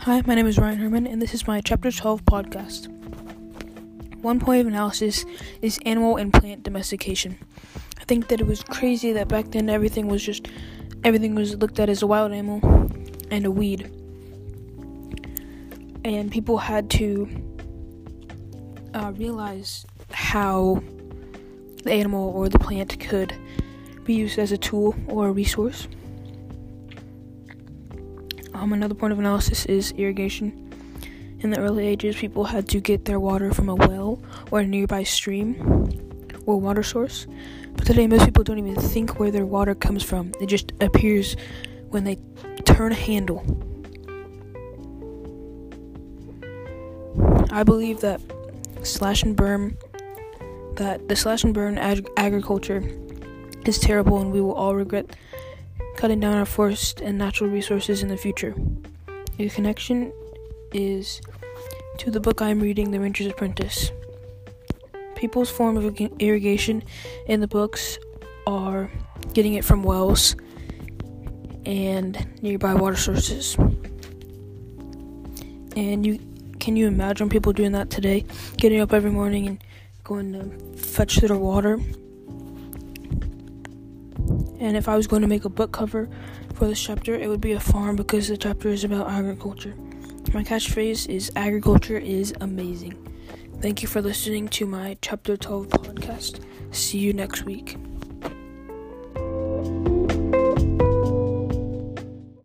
Hi, my name is Ryan Herman, and this is my Chapter 12 podcast. One point of analysis is animal and plant domestication. I think that it was crazy that back then everything was looked at as a wild animal and a weed. And people had to realize how the animal or the plant could be used as a tool or a resource. Another point of analysis is irrigation. In the early ages, people had to get their water from a well or a nearby stream or water source. But today, most people don't even think where their water comes from. It just appears when they turn a handle. I believe that the slash and burn agriculture is terrible, and we will all regret cutting down our forest and natural resources in the future. The connection is to the book I'm reading, The Rancher's Apprentice. People's form of irrigation in the books are getting it from wells and nearby water sources. And can you imagine people doing that today? Getting up every morning and going to fetch their water? And if I was going to make a book cover for this chapter, it would be a farm, because the chapter is about agriculture. My catchphrase is agriculture is amazing. Thank you for listening to my Chapter 12 podcast. See you next week.